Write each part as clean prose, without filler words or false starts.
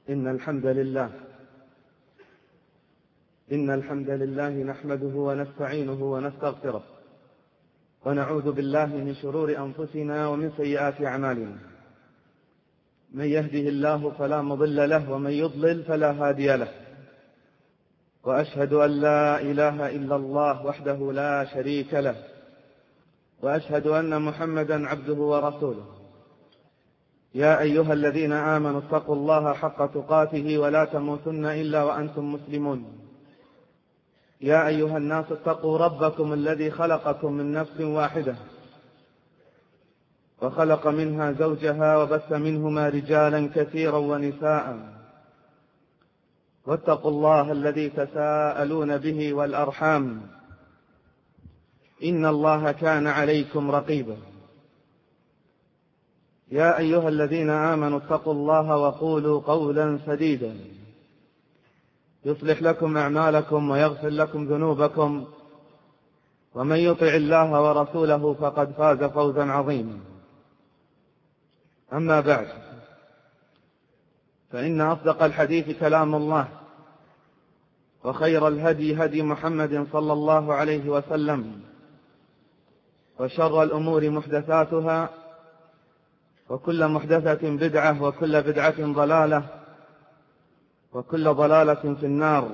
إن الحمد لله نحمده ونستعينه ونستغفره ونعوذ بالله من شرور أنفسنا ومن سيئات أعمالنا. من يهده الله فلا مضل له ومن يضلل فلا هادي له، وأشهد أن لا إله إلا الله وحده لا شريك له، وأشهد أن محمدا عبده ورسوله. يا أيها الذين آمنوا اتقوا الله حق تقاته ولا تموتن إلا وأنتم مسلمون. يا أيها الناس اتقوا ربكم الذي خلقكم من نفس واحدة وخلق منها زوجها وبث منهما رجالا كثيرا ونساء، واتقوا الله الذي تساءلون به والأرحام، إن الله كان عليكم رقيبا. يا أيها الذين آمنوا اتقوا الله وقولوا قولا سديدا يصلح لكم أعمالكم ويغفر لكم ذنوبكم، ومن يطع الله ورسوله فقد فاز فوزا عظيما. أما بعد، فإن أصدق الحديث كلام الله، وخير الهدي هدي محمد صلى الله عليه وسلم، وشر الأمور محدثاتها، وكل محدثة بدعة، وكل بدعة ضلالة، وكل ضلالة في النار.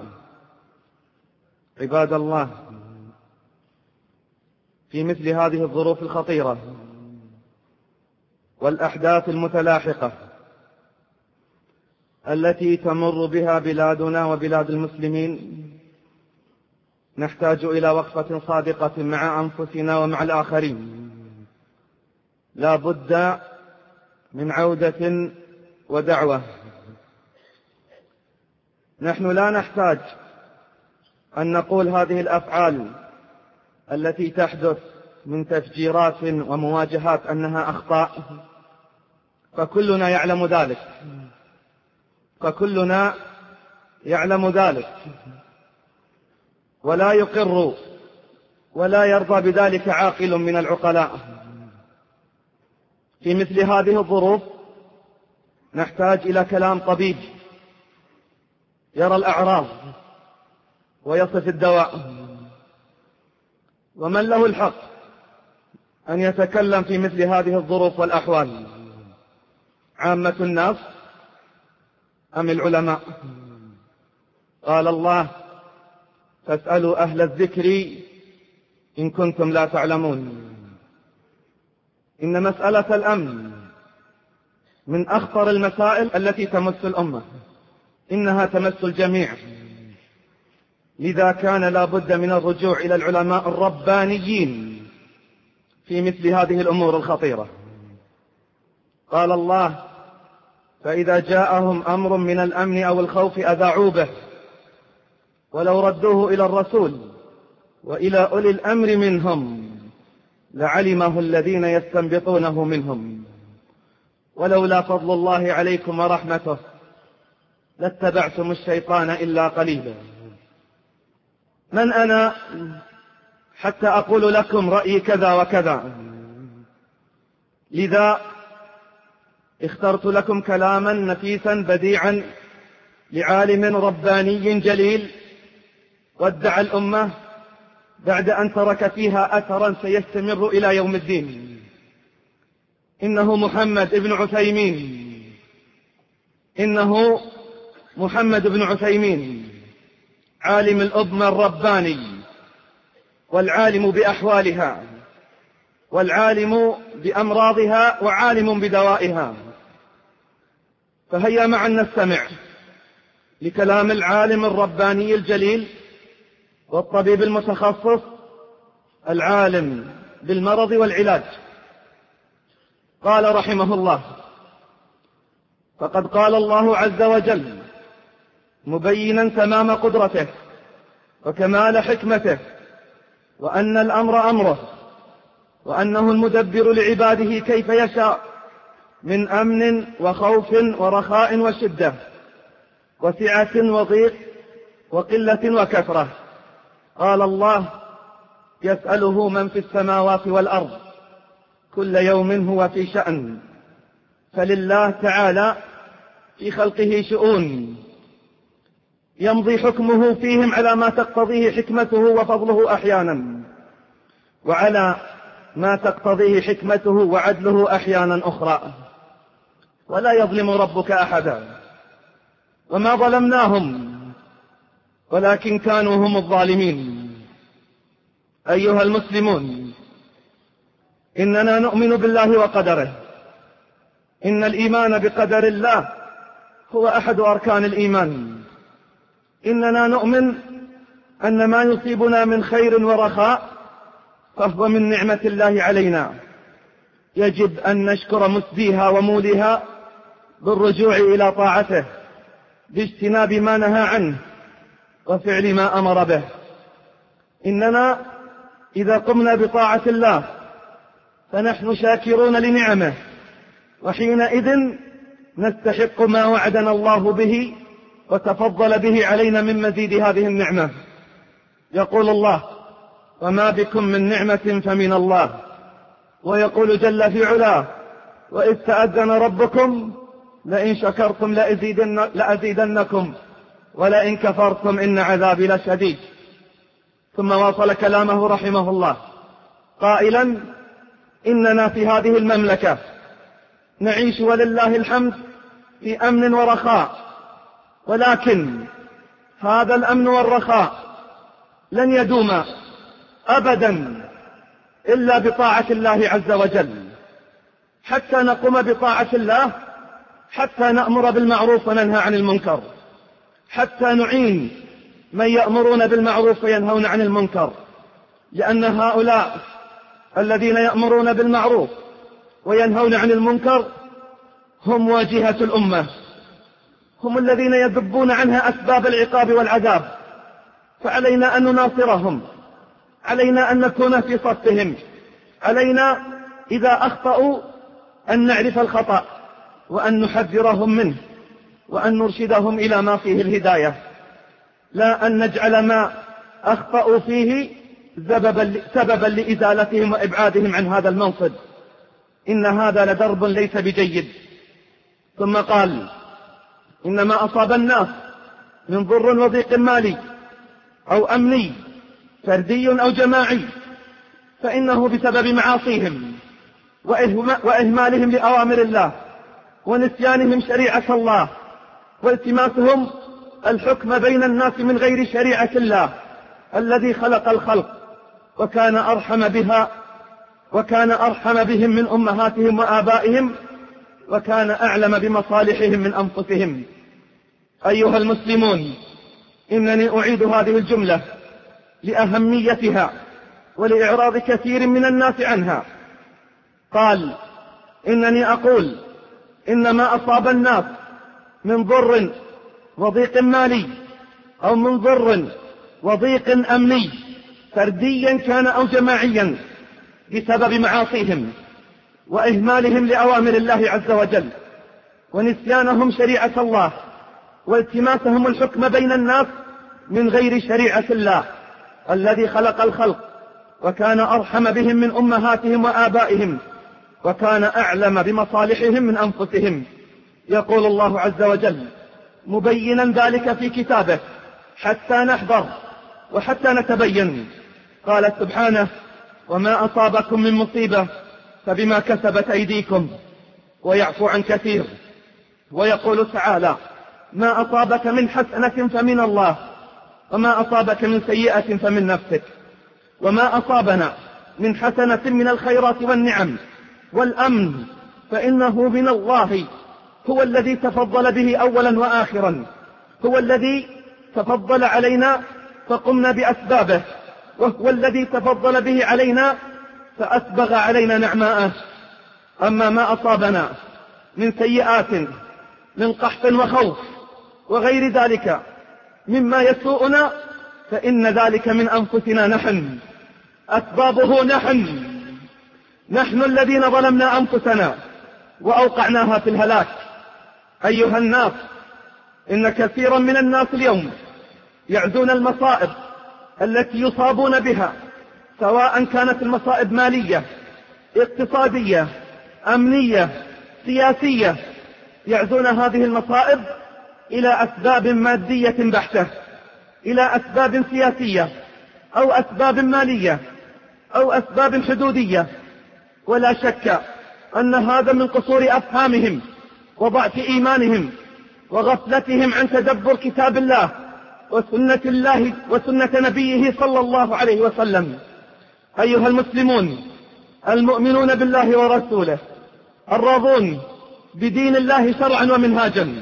عباد الله، في مثل هذه الظروف الخطيرة والأحداث المتلاحقة التي تمر بها بلادنا وبلاد المسلمين، نحتاج إلى وقفة صادقة مع أنفسنا ومع الآخرين. لا بد من عودة ودعوة. نحن لا نحتاج أن نقول هذه الأفعال التي تحدث من تفجيرات ومواجهات أنها أخطاء، فكلنا يعلم ذلك، ولا يقر ولا يرضى بذلك عاقل من العقلاء. في مثل هذه الظروف نحتاج إلى كلام طبيب يرى الأعراض ويصف الدواء. ومن له الحق أن يتكلم في مثل هذه الظروف والأحوال؟ عامة الناس أم العلماء؟ قال الله: فاسألوا أهل الذكر إن كنتم لا تعلمون. إن مسألة الأمن من أخطر المسائل التي تمس الأمة، إنها تمس الجميع. لذا كان لا بد من الرجوع إلى العلماء الربانيين في مثل هذه الأمور الخطيرة. قال الله: فإذا جاءهم أمر من الأمن أو الخوف أذاعوا به ولو ردوه إلى الرسول وإلى أولي الأمر منهم لعلمه الذين يستنبطونه منهم ولولا فضل الله عليكم ورحمته لاتبعتم الشيطان إلا قليلا. من أنا حتى أقول لكم رأيي كذا وكذا؟ لذا اخترت لكم كلاما نفيسا بديعا لعالم رباني جليل ودع الأمة بعد أن ترك فيها أثرا سيستمر إلى يوم الدين. إنه محمد بن عثيمين، عالم الأمة الرباني، والعالم بأحوالها، والعالم بأمراضها، وعالم بدوائها. فهيا معا نستمع لكلام العالم الرباني الجليل والطبيب المتخصص العالم بالمرض والعلاج. قال رحمه الله: فقد قال الله عز وجل مبينا تمام قدرته وكمال حكمته، وأن الأمر أمره، وأنه المدبر لعباده كيف يشاء من أمن وخوف ورخاء وشدة وسعة وضيق وقلة وكثرة. قال الله: يسأله من في السماوات والأرض كل يوم هو في شأن. فلله تعالى في خلقه شؤون يمضي حكمه فيهم على ما تقتضيه حكمته وفضله أحيانا، وعلى ما تقتضيه حكمته وعدله أحيانا أخرى، ولا يظلم ربك أحدا. وما ظلمناهم ولكن كانوا هم الظالمين. أيها المسلمون، إننا نؤمن بالله وقدره. إن الإيمان بقدر الله هو أحد أركان الإيمان. إننا نؤمن أن ما يصيبنا من خير ورخاء فهو من نعمة الله علينا، يجب أن نشكر مسديها وموليها بالرجوع إلى طاعته، باجتناب ما نهى عنه وفعل ما أمر به. إننا إذا قمنا بطاعة الله فنحن شاكرون لنعمه، وحينئذ نستحق ما وعدنا الله به وتفضل به علينا من مزيد هذه النعمة. يقول الله: وما بكم من نعمة فمن الله. ويقول جل في علاه: وإذ تأذن ربكم لئن شكرتم لأزيدنكم ولئن كفرتم إن عذابي لشديد. ثم واصل كلامه رحمه الله قائلا: إننا في هذه المملكة نعيش ولله الحمد في أمن ورخاء، ولكن هذا الأمن والرخاء لن يدوم أبدا إلا بطاعة الله عز وجل، حتى نقوم بطاعة الله، حتى نأمر بالمعروف وننهى عن المنكر، حتى نعين من يأمرون بالمعروف وينهون عن المنكر، لأن هؤلاء الذين يأمرون بالمعروف وينهون عن المنكر هم واجهة الأمة، هم الذين يذبون عنها أسباب العقاب والعذاب. فعلينا أن نناصرهم، علينا أن نكون في صفهم، علينا إذا أخطأوا أن نعرف الخطأ وأن نحذرهم منه وأن نرشدهم إلى ما فيه الهداية، لا أن نجعل ما أخطأوا فيه سببا لإزالتهم وإبعادهم عن هذا المنصب. إن هذا لدرب ليس بجيد. ثم قال: إنما أصاب الناس من ضر وضيق مالي أو أمني فردي أو جماعي فإنه بسبب معاصيهم وإهمالهم لأوامر الله ونسيانهم شريعة الله والتماسهم الحكم بين الناس من غير شريعة الله الذي خلق الخلق وكان أرحم بهم من أمهاتهم وآبائهم، وكان أعلم بمصالحهم من أنفسهم. أيها المسلمون، إنني أعيد هذه الجملة لأهميتها ولإعراض كثير من الناس عنها. قال: إنني أقول إنما أصاب الناس من ضر وضيق مالي أو من ضر وضيق أمني فرديا كان أو جماعيا بسبب معاصيهم وإهمالهم لأوامر الله عز وجل ونسيانهم شريعة الله والتماسهم الحكم بين الناس من غير شريعة الله الذي خلق الخلق وكان أرحم بهم من أمهاتهم وآبائهم وكان أعلم بمصالحهم من أنفسهم. يقول الله عز وجل مبينا ذلك في كتابه حتى نحذر وحتى نتبين. قال سبحانه: وما أصابكم من مصيبة فبما كسبت أيديكم ويعفو عن كثير. ويقول تعالى: ما أصابك من حسنة فمن الله وما أصابك من سيئة فمن نفسك. وما أصابنا من حسنة من الخيرات والنعم والأمن فإنه من الله، هو الذي تفضل به أولا وآخرا، هو الذي تفضل علينا فقمنا بأسبابه، وهو الذي تفضل به علينا فأسبغ علينا نعماءه. أما ما أصابنا من سيئات من قحط وخوف وغير ذلك مما يسوءنا فإن ذلك من أنفسنا نحن، أسبابه نحن الذين ظلمنا أنفسنا وأوقعناها في الهلاك. أيها الناس، إن كثيرا من الناس اليوم يعزون المصائب التي يصابون بها، سواء كانت المصائب مالية، اقتصادية، أمنية، سياسية، يعزون هذه المصائب إلى أسباب مادية بحتة، إلى أسباب سياسية أو أسباب مالية أو أسباب حدودية. ولا شك أن هذا من قصور أفهامهم وضعف إيمانهم وغفلتهم عن تدبر كتاب الله وسنة نبيه صلى الله عليه وسلم. أيها المسلمون المؤمنون بالله ورسوله الراضون بدين الله شرعا ومنهاجا،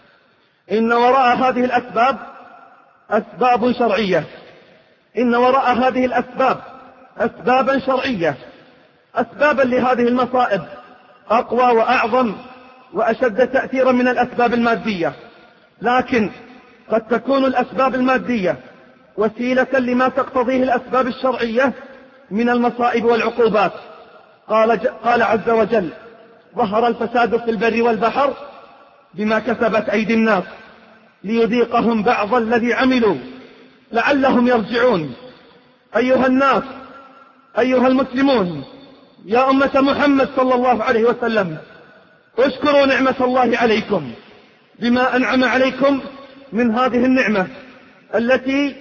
إن وراء هذه الأسباب أسباب شرعية، إن وراء هذه الأسباب أسبابا شرعية، أسبابا لهذه المصائب أقوى وأعظم وأشد تأثيرا من الأسباب المادية. لكن قد تكون الأسباب المادية وسيلة لما تقتضيه الأسباب الشرعية من المصائب والعقوبات. قال عز وجل: ظهر الفساد في البر والبحر بما كسبت أيدي الناس ليذيقهم بعض الذي عملوا لعلهم يرجعون. أيها الناس، أيها المسلمون، يا أمة محمد صلى الله عليه وسلم، اشكروا نعمة الله عليكم بما أنعم عليكم من هذه النعمة التي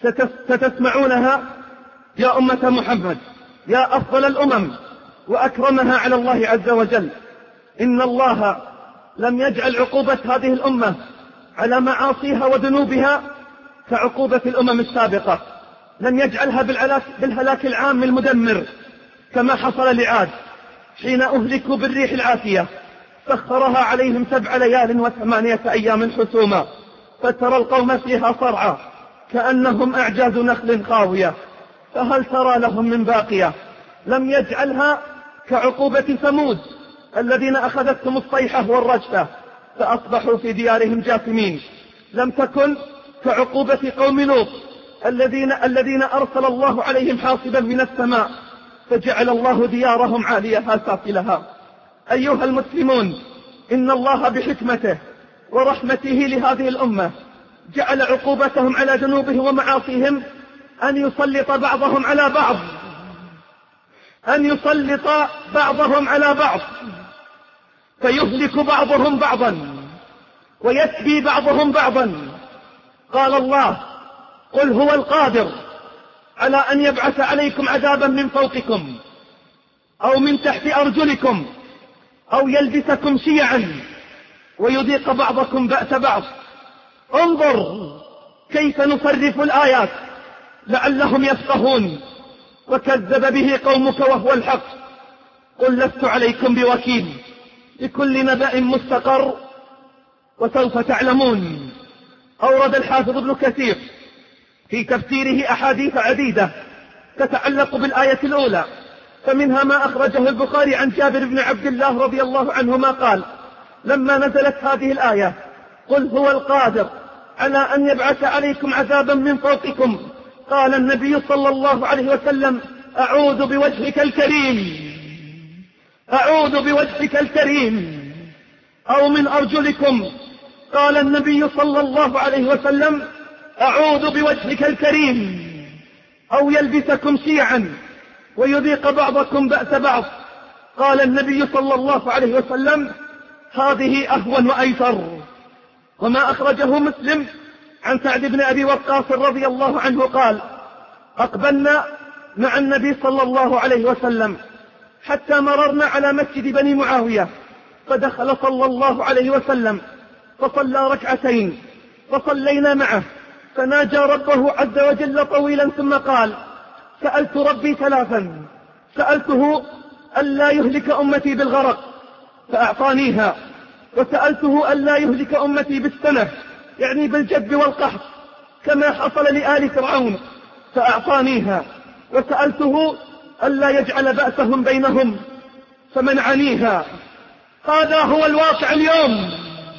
ستسمعونها يا أمة محمد، يا أفضل الأمم وأكرمها على الله عز وجل. إن الله لم يجعل عقوبة هذه الأمة على معاصيها وذنوبها كعقوبة الأمم السابقة، لم يجعلها بالهلاك العام المدمر كما حصل لعاد حين أهلكوا بالريح العاتية سخرها عليهم 7 ليال و8 أيام حسوما فترى القوم فيها صرعى كأنهم أعجاز نخل خاوية فهل ترى لهم من باقية. لم يجعلها كعقوبة ثمود الذين أخذتهم الصيحة والرجفة فأصبحوا في ديارهم جاثمين. لم تكن كعقوبة قوم لوط الذين أرسل الله عليهم حاصبا من السماء فجعل الله ديارهم عاليها سافلها. أيها المسلمون، إن الله بحكمته ورحمته لهذه الأمة جعل عقوبتهم على ذنوبهم ومعاصيهم أن يسلط بعضهم على بعض، أن يسلط بعضهم على بعض فيهلك بعضهم بعضا ويسبي بعضهم بعضا. قال الله: قل هو القادر على أن يبعث عليكم عذابا من فوقكم أو من تحت أرجلكم أو يلبسكم شيعا ويذيق بعضكم بأس بعض. انظر كيف نصرف الآيات لعلهم يفقهون. وكذب به قومك وهو الحق. قل لست عليكم بوكيل، لكل نبأ مستقر وسوف تعلمون. أورد الحافظ ابن كثير في تفسيره أحاديث عديدة تتعلق بالآية الأولى، فمنها ما أخرجه البخاري عن جابر بن عبد الله رضي الله عنهما قال: لما نزلت هذه الآية: قل هو القادر على أن يبعث عليكم عذابا من فوقكم، قال النبي صلى الله عليه وسلم: أعوذ بوجهك الكريم، أعوذ بوجهك الكريم، أو من أرجلكم، قال النبي صلى الله عليه وسلم: أعوذ بوجهك الكريم، أو يلبسكم شيعا ويذيق بعضكم بأس بعض، قال النبي صلى الله عليه وسلم: هذه أهون وأيسر. وما أخرجه مسلم عن سعد بن أبي وقاص رضي الله عنه قال: أقبلنا مع النبي صلى الله عليه وسلم حتى مررنا على مسجد بني معاوية، فدخل صلى الله عليه وسلم فصلى ركعتين فصلينا معه، فناجى ربه عز وجل طويلا ثم قال: سألت ربي 3، سألته ألا يهلك أمتي بالغرق فأعطانيها، وسألته ألا يهلك أمتي بالسنة يعني بالجد والقحط كما حصل لآل فرعون فأعطانيها، وسألته ألا يجعل بأسهم بينهم فمنعنيها. هذا هو الواقع اليوم،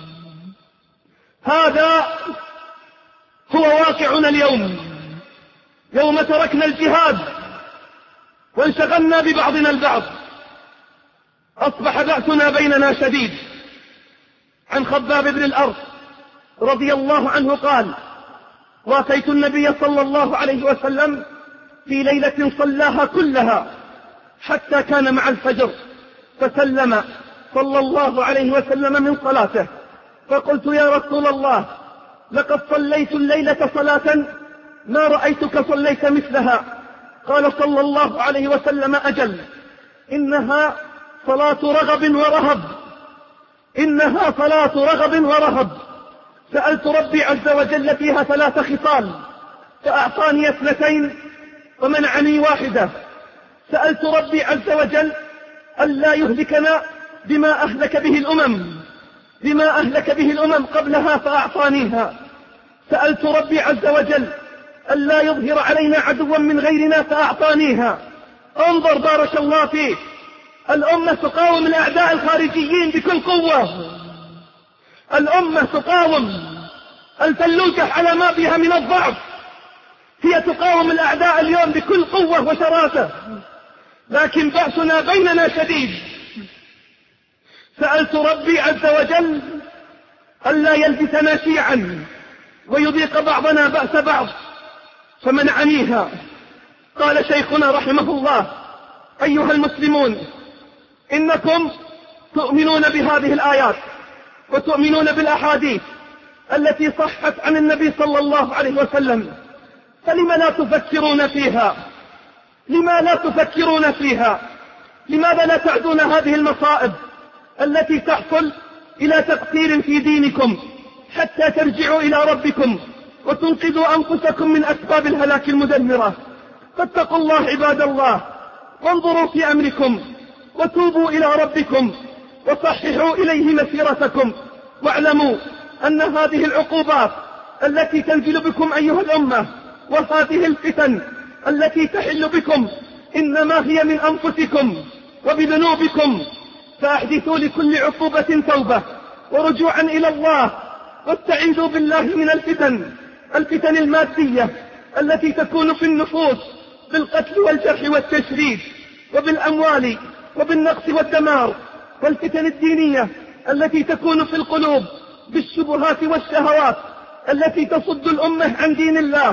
هذا هو واقعنا اليوم. يوم تركنا الجهاد وانشغلنا ببعضنا البعض أصبح بأسنا بيننا شديد. عن خباب بن الأرض رضي الله عنه قال: واتيت النبي صلى الله عليه وسلم في ليلة صلاها كلها حتى كان مع الفجر، فسلم صلى الله عليه وسلم من صلاته، فقلت يا رسول الله لقد صليت الليلة صلاة ما رأيتك صليت مثلها. قال صلى الله عليه وسلم أجل، إنها صلاة رغب ورهب، إنها صلاة رغب ورهب. سألت ربي عز وجل فيها 3 خصال فأعطاني 2 ومنعني 1. سألت ربي عز وجل ألا يهلكنا بما أهلك به الأمم قبلها فأعطانيها. سألت ربي عز وجل ألا يظهر علينا عدوا من غيرنا فأعطانيها. انظر بارك الله فيك، الأمة تقاوم الأعداء الخارجيين بكل قوة، الأمة تقاوم الفلوجة على ما فيها من الضعف، هي تقاوم الأعداء اليوم بكل قوة وشراسة، لكن بأسنا بيننا شديد. سألت ربي عز وجل ألا يلبسنا شيعا ويذيق بعضنا بأس بعض فمنعنيها. قال شيخنا رحمه الله أيها المسلمون إنكم تؤمنون بهذه الآيات وتؤمنون بالأحاديث التي صحت عن النبي صلى الله عليه وسلم، فلما لا تفكرون فيها؟ لما لا تفكرون فيها؟ لماذا لا تعدون هذه المصائب التي تحصل إلى تقصير في دينكم حتى ترجعوا إلى ربكم وتنقذوا أنفسكم من أسباب الهلاك المدمرة؟ فاتقوا الله عباد الله، وانظروا في أمركم وتوبوا إلى ربكم وصححوا إليه مسيرتكم، واعلموا أن هذه العقوبات التي تنزل بكم أيها الأمة وهذه الفتن التي تحل بكم إنما هي من أنفسكم وبذنوبكم، فأحدثوا لكل عقوبة توبة ورجوعا إلى الله، واستعيذوا بالله من الفتن المادية التي تكون في النفوس بالقتل والجرح والتشريد وبالأموال وبالنقص والدمار، والفتن الدينية التي تكون في القلوب بالشبهات والشهوات التي تصد الأمة عن دين الله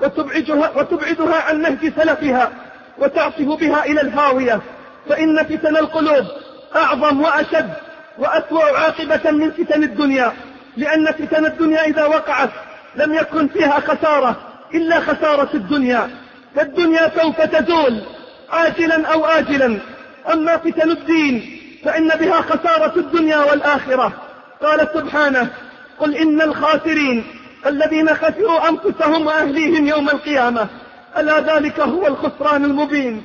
وتبعدها عن نهج سلفها وتعصف بها إلى الهاوية. فإن فتن القلوب أعظم وأشد وأسوأ عاقبة من فتن الدنيا، لأن فتن الدنيا إذا وقعت لم يكن فيها خسارة إلا خسارة الدنيا، والدنيا سوف تزول عاجلا أو آجلا. أما فتن الدين فإن بها خسارة الدنيا والآخرة. قال سبحانه قل إن الخاسرين الذين خسروا أنفسهم وأهليهم يوم القيامة، ألا ذلك هو الخسران المبين.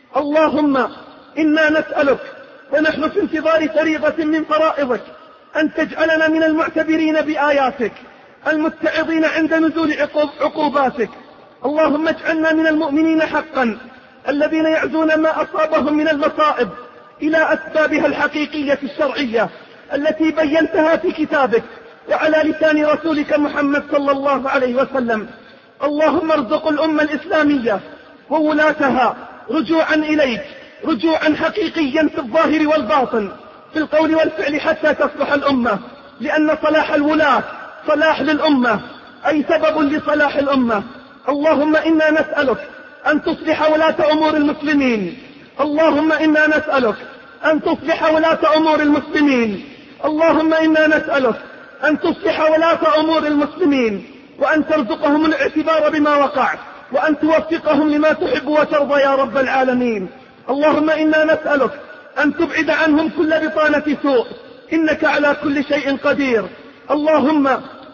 اللهم إنا نسألك ونحن في انتظار فريضة من فرائضك أن تجعلنا من المعتبرين بآياتك المتعظين عند نزول عقوباتك. اللهم اجعلنا من المؤمنين حقا الذين يعزون ما أصابهم من المصائب إلى أسبابها الحقيقية الشرعية التي بينتها في كتابك وعلى لسان رسولك محمد صلى الله عليه وسلم. اللهم ارزق الأمة الإسلامية وولاتها رجوعا إليك، رجوعا حقيقيا في الظاهر والباطن، في القول والفعل، حتى تصلح الأمة، لأن صلاح الولاة صلاح للأمة أي سبب لصلاح الأمة. اللهم إنا نسألك أن تصلح ولاة أمور المسلمين، اللهم إنا نسألك أن تصلح ولاة أمور المسلمين، اللهم إنا نسألك أن تصلح ولاة أمور المسلمين، وأن ترزقهم الاعتبار بما وقع، وأن توفقهم لما تحب وترضى يا رب العالمين. اللهم إنا نسألك أن تبعد عنهم كل بطانة سوء، إنك على كل شيء قدير. اللهم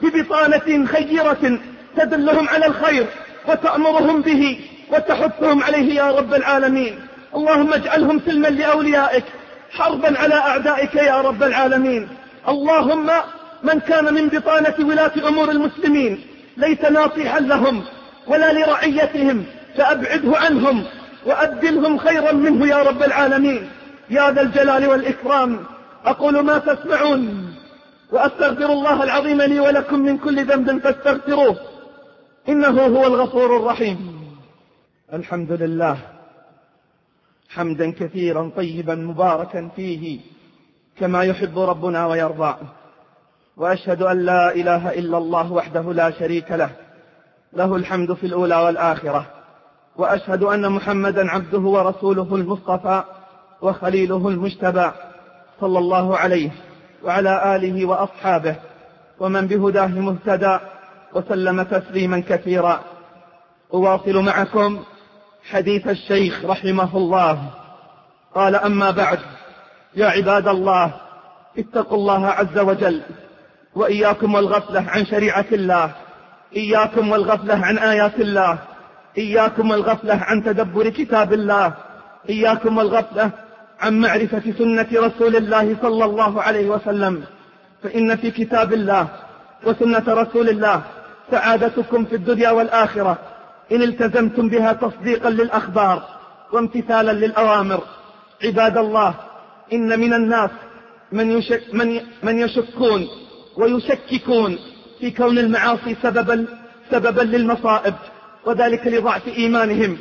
ببطانة خيرة تدلهم على الخير وتأمرهم به وتحثهم عليه يا رب العالمين. اللهم اجعلهم سلما لأوليائك، حربا على أعدائك يا رب العالمين. اللهم من كان من بطانة ولاة أمور المسلمين ليس ناصحا لهم ولا لرعيتهم فأبعده عنهم وأبدلهم خيرا منه يا رب العالمين يا ذا الجلال والإكرام. أقول ما تسمعون وأستغفر الله العظيم لي ولكم من كل ذنب فاستغفروه إنه هو الغفور الرحيم. الحمد لله حمدا كثيرا طيبا مباركا فيه كما يحب ربنا ويرضى، وأشهد أن لا إله إلا الله وحده لا شريك له، له الحمد في الأولى والآخرة، وأشهد أن محمدا عبده ورسوله المصطفى وخليله المجتبى، صلى الله عليه وعلى آله وأصحابه ومن بهداه مهتدى وسلم تسليما كثيرا. أواصل معكم حديث الشيخ رحمه الله. قال: أما بعد، يا عباد الله، اتقوا الله عز وجل، وإياكم والغفلة عن شريعة الله، إياكم والغفلة عن آيات الله، إياكم والغفلة عن تدبر كتاب الله، إياكم والغفلة عن معرفة سنة رسول الله صلى الله عليه وسلم، فإن في كتاب الله وسنة رسول الله سعادتكم في الدنيا والآخرة إن التزمتم بها تصديقا للأخبار وامتثالا للأوامر. عباد الله، إن من الناس من يشكون ويشككون في كون المعاصي سببا للمصائب، وذلك لضعف إيمانهم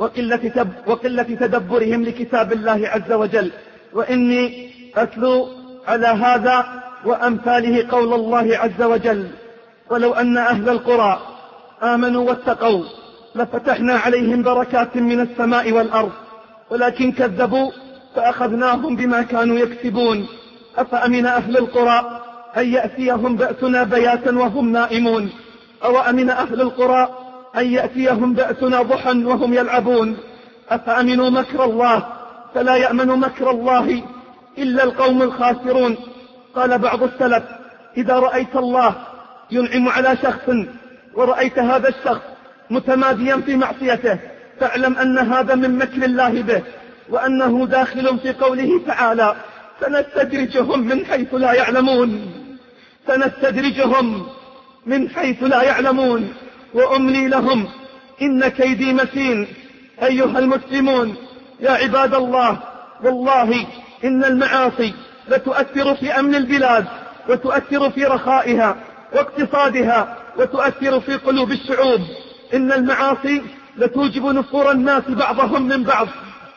وقلة تدبرهم لكتاب الله عز وجل. وإني أتلو على هذا وأمثاله قول الله عز وجل: ولو أن أهل القرى آمنوا واتقوا لفتحنا عليهم بركات من السماء والأرض ولكن كذبوا فأخذناهم بما كانوا يكسبون. أفأمن أهل القرى أن يأتيهم بأسنا بياتا وهم نائمون، أو أمن أهل القرى أن يأتيهم بأسنا ضحى وهم يلعبون. أفأمنوا مكر الله فلا يأمن مكر الله إلا القوم الخاسرون. قال بعض السلف: إذا رأيت الله ينعم على شخص ورأيت هذا الشخص متماديا في معصيته فاعلم أن هذا من مكر الله به، وأنه داخل في قوله تعالى: سنستدرجهم من حيث لا يعلمون، سنستدرجهم من حيث لا يعلمون وأملي لهم إن كيدي متين. أيها المسلمون، يا عباد الله، والله إن المعاصي لتؤثر في أمن البلاد، وتؤثر في رخائها واقتصادها، وتؤثر في قلوب الشعوب. إن المعاصي لتوجب نفور الناس بعضهم من بعض،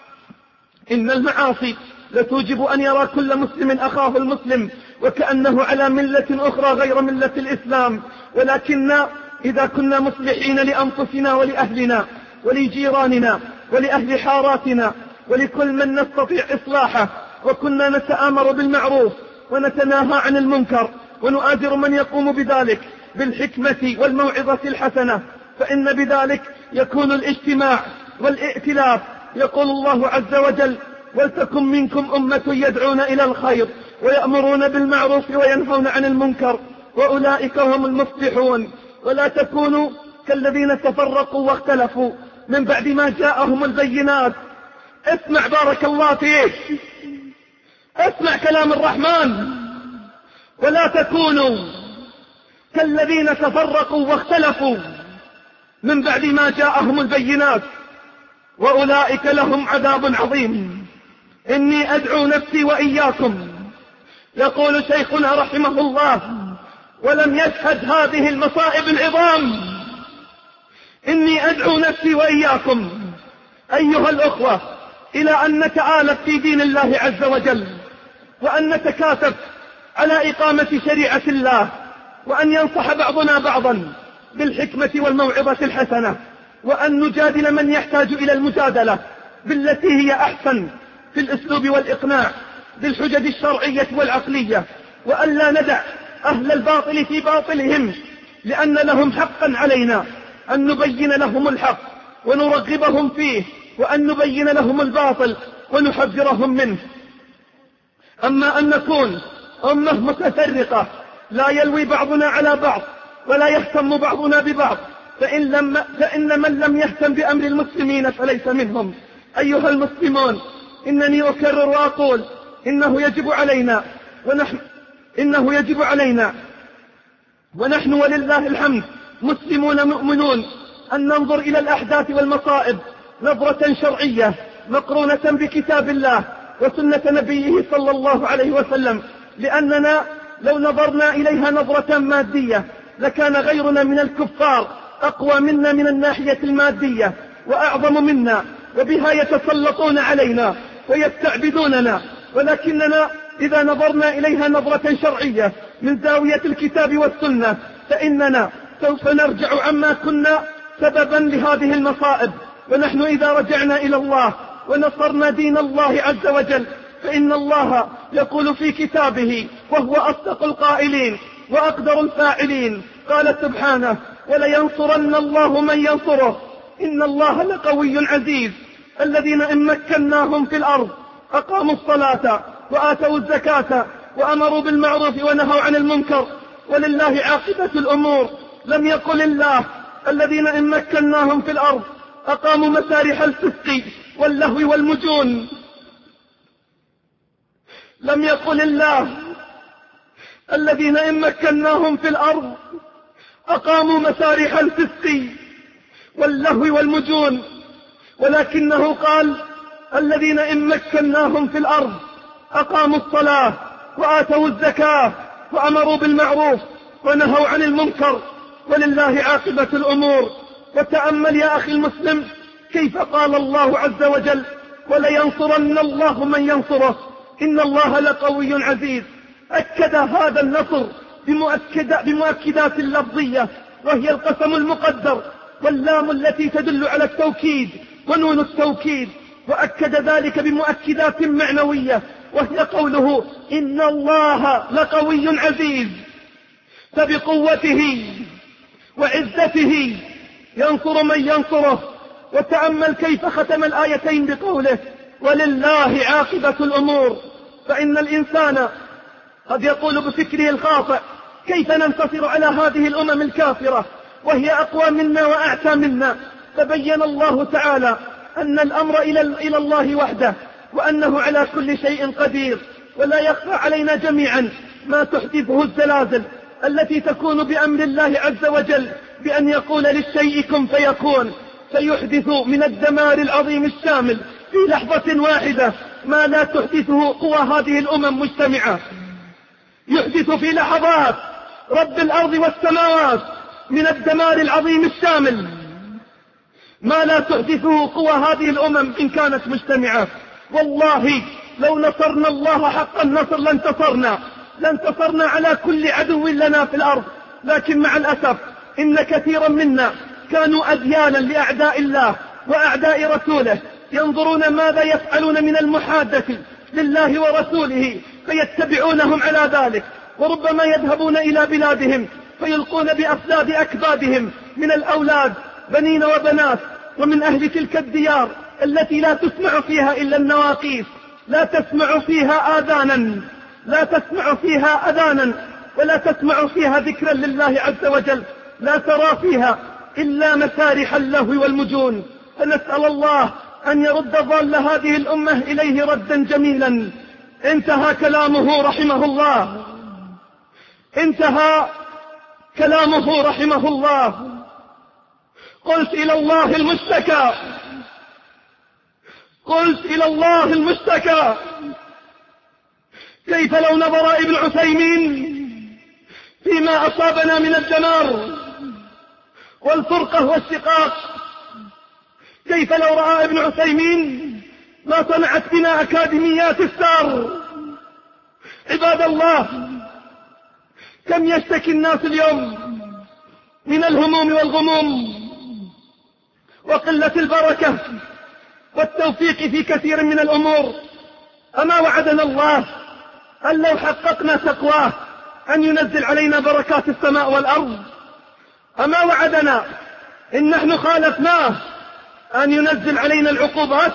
إن المعاصي لتوجب أن يرى كل مسلم أخاه المسلم وكأنه على ملة أخرى غير ملة الإسلام. ولكن إذا كنا مصلحين لأنفسنا ولأهلنا ولجيراننا ولأهل حاراتنا ولكل من نستطيع إصلاحه، وكنا نتآمر بالمعروف ونتناهى عن المنكر ونؤازر من يقوم بذلك بالحكمة والموعظة الحسنة، فإن بذلك يكون الاجتماع والائتلاف. يقول الله عز وجل: ولتكن منكم أمة يدعون إلى الخير ويأمرون بالمعروف وينهون عن المنكر وأولئك هم المفلحون. ولا تكونوا كالذين تفرقوا واختلفوا من بعد ما جاءهم البينات. اسمع بارك الله فيك، اسمع كلام الرحمن: ولا تكونوا كالذين تفرقوا واختلفوا من بعد ما جاءهم البينات وأولئك لهم عذاب عظيم. إني أدعو نفسي وإياكم، يقول شيخنا رحمه الله ولم يشهد هذه المصائب العظام، إني أدعو نفسي وإياكم أيها الأخوة إلى أن نتآلف في دين الله عز وجل، وأن نتكاتف على إقامة شريعة الله، وأن ينصح بعضنا بعضا بالحكمة والموعظة الحسنة، وأن نجادل من يحتاج إلى المجادلة بالتي هي أحسن في الأسلوب والإقناع بالحجج الشرعية والعقلية، وأن لا ندع أهل الباطل في باطلهم، لأن لهم حقا علينا أن نبين لهم الحق ونرغبهم فيه، وأن نبين لهم الباطل ونحذرهم منه. أما أن نكون أمة متفرقة لا يلوي بعضنا على بعض ولا يهتم بعضنا ببعض، فإن من لم يهتم بأمر المسلمين فليس منهم. أيها المسلمون، إنني أكرر وأقول إنه يجب علينا ونحن ولله الحمد مسلمون مؤمنون أن ننظر إلى الأحداث والمصائب نظرة شرعية مقرونة بكتاب الله وسنة نبيه صلى الله عليه وسلم، لأننا لو نظرنا إليها نظرة مادية لكان غيرنا من الكفار أقوى منا من الناحية المادية وأعظم منا، وبها يتسلطون علينا ويستعبدوننا. ولكننا إذا نظرنا إليها نظرة شرعية من زاوية الكتاب والسنة فإننا سوف نرجع عما كنا سببا لهذه المصائب. ونحن إذا رجعنا إلى الله ونصرنا دين الله عز وجل فإن الله يقول في كتابه وهو أصدق القائلين وأقدر الفاعلين، قال سبحانه: ولينصرن الله من ينصره إن الله لقوي عزيز. الذين إن مكناهم في الأرض أقاموا الصلاة وآتوا الزكاة وأمروا بالمعروف ونهوا عن المنكر ولله عاقبة الأمور. لم يقل الله الذين إن مكناهم في الأرض أقاموا مسارح الفسق واللهو والمجون. لم يقل الله الذين إن مكناهم في الأرض أقاموا مسارح الفسق واللهو والمجون، ولكنه قال الذين إن مكناهم في الأرض أقاموا الصلاة وآتوا الزكاة وأمروا بالمعروف ونهوا عن المنكر ولله عاقبة الأمور. وتأمل يا أخي المسلم كيف قال الله عز وجل: ولينصرن الله من ينصره إن الله لقوي عزيز. أكد هذا النصر بمؤكدات لفظية، وهي القسم المقدر واللام التي تدل على التوكيد ونون التوكيد، وأكد ذلك بمؤكدات معنوية، وهي قوله: إن الله لقوي عزيز. فبقوته وعزته ينصر من ينصره. وتأمل كيف ختم الآيتين بقوله: ولله عاقبة الأمور. فإن الإنسان قد يقول بفكره الخاطئ: كيف ننتصر على هذه الأمم الكافرة وهي أقوى منا وأعتى منا؟ فبين الله تعالى أن الأمر إلى الله وحده، وأنه على كل شيء قدير. ولا يخفى علينا جميعا ما تحدثه الزلازل التي تكون بأمر الله عز وجل، بأن يقول للشيء كن فيكون، فيحدث من الدمار العظيم الشامل في لحظة واحدة ما لا تحدثه قوى هذه الأمم مجتمعة. يحدث في لحظات رب الأرض والسماوات من الدمار العظيم الشامل ما لا تحدثه قوى هذه الأمم إن كانت مجتمعة. والله لو نصرنا الله حق النصر لانتصرنا على كل عدو لنا في الأرض. لكن مع الأسف إن كثيرا منا كانوا أديانا لأعداء الله وأعداء رسوله، ينظرون ماذا يفعلون من المحادة لله ورسوله فيتبعونهم على ذلك، وربما يذهبون إلى بلادهم فيلقون بأفلاد أكبادهم من الأولاد بنين وبنات، ومن أهل تلك الديار التي لا تسمع فيها إلا النواقيس، لا تسمع فيها أذانا ولا تسمع فيها ذكرا لله عز وجل، لا ترى فيها إلا مسارح اللهو والمجون. فنسأل الله أن يرد ضال هذه الأمة إليه ردا جميلا. انتهى كلامه رحمه الله. قلت إلى الله المشتكى. كيف لو نظر ابن عثيمين فيما أصابنا من الدمار والفرقة والشقاق؟ كيف لو رأى ابن عثيمين ما صنعت بنا أكاديميات السار؟ عباد الله، كم يشتكي الناس اليوم من الهموم والغموم وقلة البركة والتوفيق في كثير من الأمور. أما وعدنا الله أن لو حققنا تقواه أن ينزل علينا بركات السماء والأرض؟ أما وعدنا إن نحن خالفناه أن ينزل علينا العقوبات؟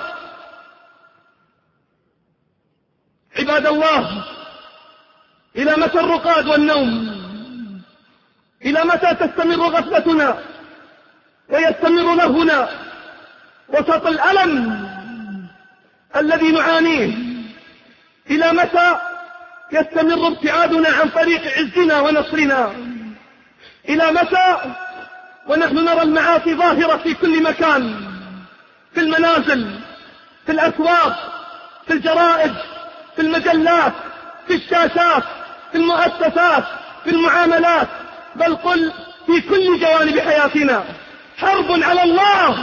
عباد الله، إلى متى الرقاد والنوم؟ إلى متى تستمر غفلتنا ويستمر لهنا وسط الألم الذي نعانيه؟ إلى متى يستمر ابتعادنا عن طريق عزنا ونصرنا؟ إلى متى ونحن نرى المعاصي ظاهرة في كل مكان، في المنازل، في الأسواق، في الجرائد، في المجلات، في الشاشات، في المؤسسات، في المعاملات، بل قل في كل جوانب حياتنا؟ حرب على الله.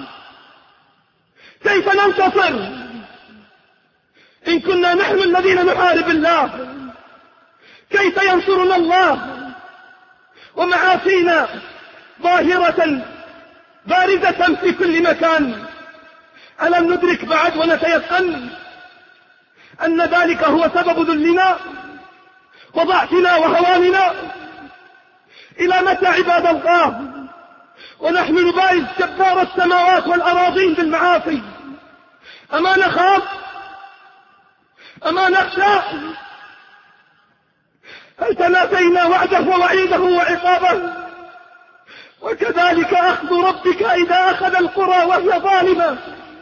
كيف ننتصر إن كنا نحن الذين نحارب الله؟ كيف ينصرنا الله ومعاصينا ظاهرة بارزة في كل مكان؟ ألم ندرك بعد ونتيقن أن ذلك هو سبب ذلنا وضعفنا وهواننا؟ إلى متى عباد الله ونحن نبارز جبار السماوات والأراضين بالمعاصي؟ أما نخاف؟ أما نخشى؟ هل تناسينا وعده ووعيده وعقابه؟ وكذلك أخذ ربك إذا أخذ القرى وهي ظالمة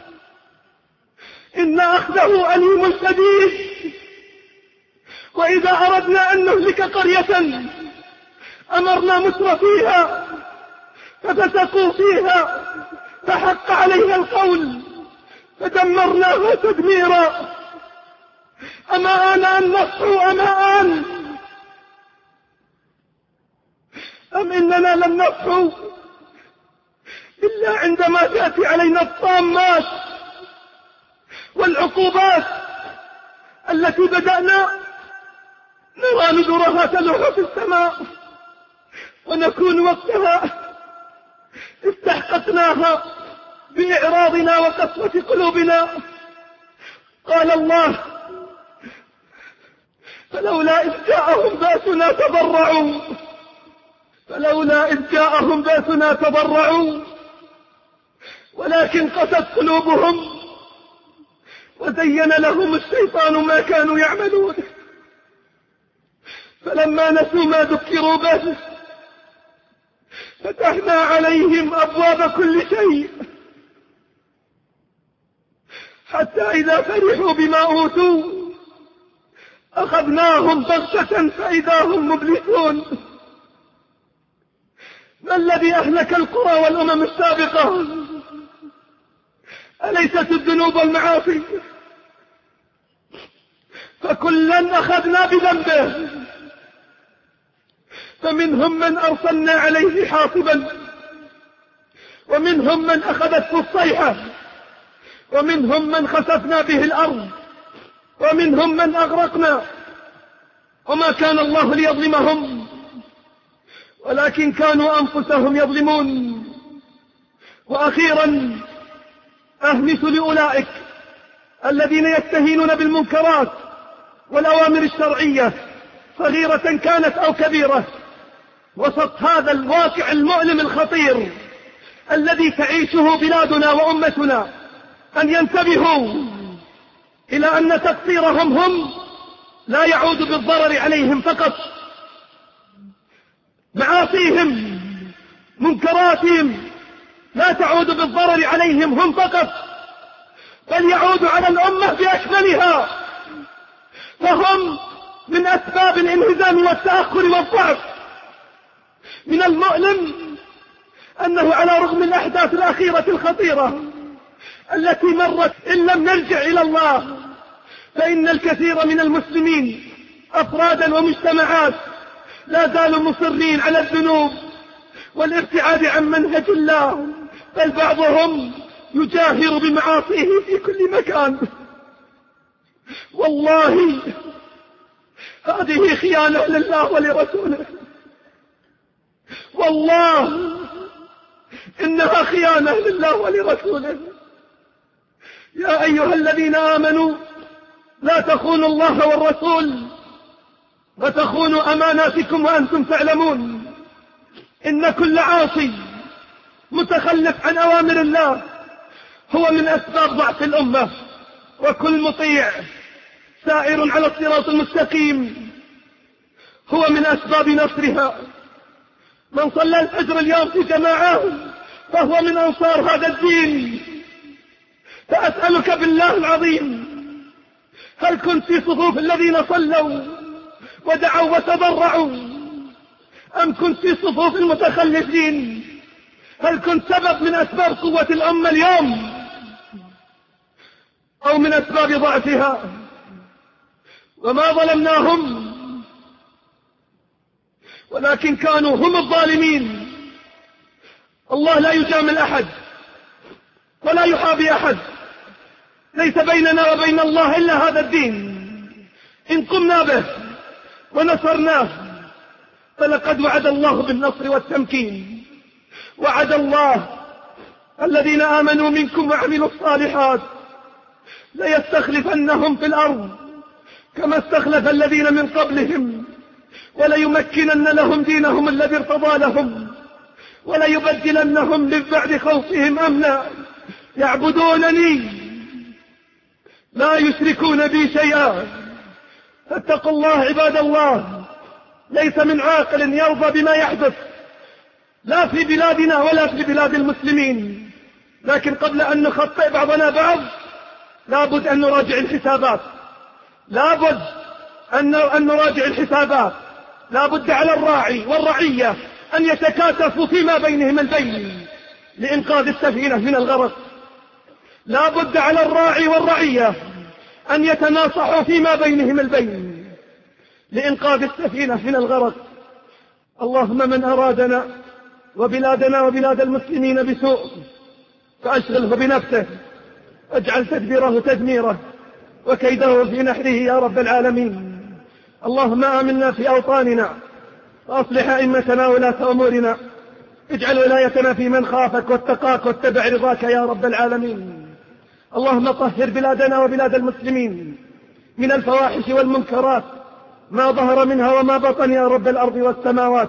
إن أخذه أليم شديد. وإذا أردنا أن نهلك قرية أمرنا متر فيها ففسقوا فيها فحق عليها القول فدمرناها تدميرا. أما آن أن نصحو؟ أما آن؟ أم إننا لم نصحو إلا عندما تأتي علينا الطامات والعقوبات التي بدأنا نرى نذرها تلوح في السماء ونكون وقتها استحققناها بإعراضنا وقسوة قلوبنا. قال الله: فلولا إذ جاءهم بأسنا تضرعوا ولكن قست قلوبهم وزين لهم الشيطان ما كانوا يعملون فلما نسوا ما ذكروا به فتحنا عليهم أبواب كل شيء حتى إذا فرحوا بما أوتوا أخذناهم بغتة فإذا هم مبلسون. ما الذي أهلك القرى والأمم السابقة؟ أليست الذنوب والمعاصي؟ فكلا أخذنا بذنبه فمنهم من أرسلنا عليه حاصبا ومنهم من أخذته الصيحة ومنهم من خسفنا به الأرض ومنهم من أغرقنا وما كان الله ليظلمهم ولكن كانوا أنفسهم يظلمون. وأخيرا أهمس لأولئك الذين يستهينون بالمنكرات والأوامر الشرعية صغيرة كانت أو كبيرة وسط هذا الواقع المؤلم الخطير الذي تعيشه بلادنا وأمتنا أن ينتبهوا إلى أن تقصيرهم هم لا يعود بالضرر عليهم فقط. معاصيهم منكراتهم لا تعود بالضرر عليهم هم فقط بل يعود على الأمة بأكملها. فهم من أسباب الانهزام والتأخر والضعف. من المؤلم أنه على رغم الأحداث الأخيرة الخطيرة التي مرت إن لم نرجع إلى الله فإن الكثير من المسلمين أفرادا ومجتمعات لا زالوا مصرين على الذنوب والابتعاد عن منهج الله، بل بعضهم يجاهر بمعاصيه في كل مكان. والله هذه خيانة لله ولرسوله، والله إنها خيانة لله ولرسوله. يا أيها الذين آمنوا لا تخونوا الله والرسول وتخونوا أماناتكم وأنتم تعلمون. إن كل عاصي متخلف عن أوامر الله هو من أسباب ضعف الأمة، وكل مطيع سائر على الصراط المستقيم هو من أسباب نصرها. من صلى الفجر اليوم في جماعة فهو من أنصار هذا الدين. فأسألك بالله العظيم، هل كنت في صفوف الذين صلوا ودعوا وتضرعوا أم كنت في صفوف المتخلفين؟ هل كنت سبب من أسباب قوة الأمة اليوم أو من أسباب ضعفها؟ وما ظلمناهم ولكن كانوا هم الظالمين. الله لا يجامل أحد ولا يحابي أحد، ليس بيننا وبين الله إلا هذا الدين. إن قمنا به ونصرناه فلقد وعد الله بالنصر والتمكين. وعد الله الذين آمنوا منكم وعملوا الصالحات ليستخلفنهم في الأرض كما استخلف الذين من قبلهم، وليمكنن لهم دينهم الذي ارتضى لهم، وليبدلنهم من بعد خوفهم أمنا يعبدونني لا يشركون بي شيئا. فاتقوا الله عباد الله. ليس من عاقل يرضى بما يحدث لا في بلادنا ولا في بلاد المسلمين، لكن قبل أن نخطئ بعضنا بعض لابد أن نراجع الحسابات، لابد أن نراجع الحسابات. لابد على الراعي والرعية أن يتكاتفوا فيما بينهم البين لإنقاذ السفينة من الغرق. لابد على الراعي والرعية أن يتناصحوا فيما بينهم البين لإنقاذ السفينة من الغرق. اللهم من أرادنا وبلادنا وبلاد المسلمين بسوء فأشغله بنفسه، واجعل تدبيره تدميره وكيده في نحره يا رب العالمين. اللهم آمنا في أوطاننا وأصلح أئمتنا ولاة أمورنا، اجعل ولايتنا في من خافك واتقاك واتبع رضاك يا رب العالمين. اللهم طهر بلادنا وبلاد المسلمين من الفواحش والمنكرات ما ظهر منها وما بطن يا رب الأرض والسماوات.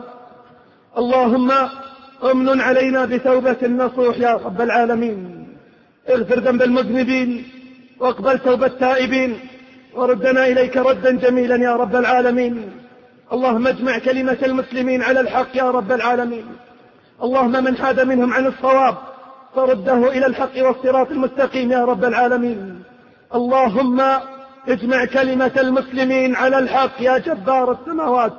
اللهم امن علينا بتوبة نصوح يا رب العالمين، اغفر ذنب المذنبين واقبل توبة التائبين، وردنا إليك ردا جميلا يا رب العالمين. اللهم اجمع كلمة المسلمين على الحق يا رب العالمين. اللهم من حاد منهم عن الصواب فرده إلى الحق والصراط المستقيم يا رب العالمين. اللهم اجمع كلمة المسلمين على الحق يا جبار السماوات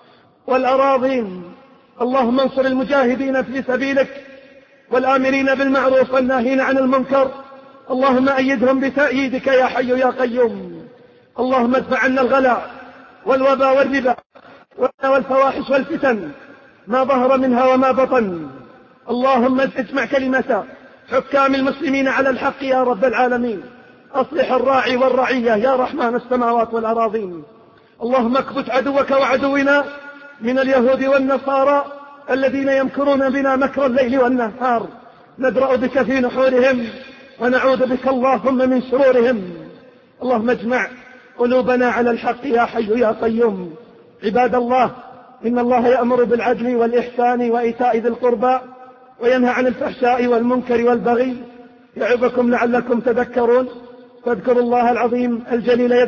والأراضين. اللهم انصر المجاهدين في سبيلك والآمرين بالمعروف والناهين عن المنكر. اللهم أيدهم بتأييدك يا حي يا قيوم. اللهم ادفع عنا الغلاء والوباء والربا والفواحش والفتن ما ظهر منها وما بطن. اللهم اجمع كلمة حكام المسلمين على الحق يا رب العالمين. أصلح الراعي والرعية يا رحمن السماوات والأراضين. اللهم اكبت عدوك وعدونا من اليهود والنصارى الذين يمكرون بنا مكر الليل والنهار. ندرأ بك في نحورهم ونعوذ بك اللهم من شرورهم. اللهم اجمع قلوبنا على الحق يا حي يا قيوم. عباد الله، إن الله يأمر بالعدل والإحسان وإيتاء ذي القربى وينهى عن الفحشاء والمنكر والبغي، يعظكم لعلكم تذكرون. فاذكروا الله العظيم الجليل